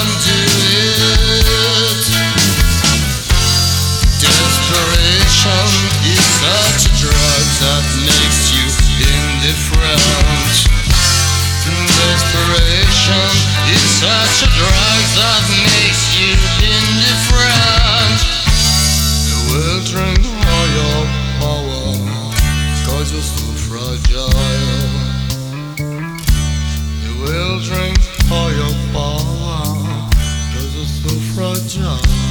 do it. Desperation is such a drug that makes you indifferent. Desperation is such a drug that makes you indifferent. You will drink all your power, 'cause you're so fragile. You will drink all your power, 'cause you're so fragile.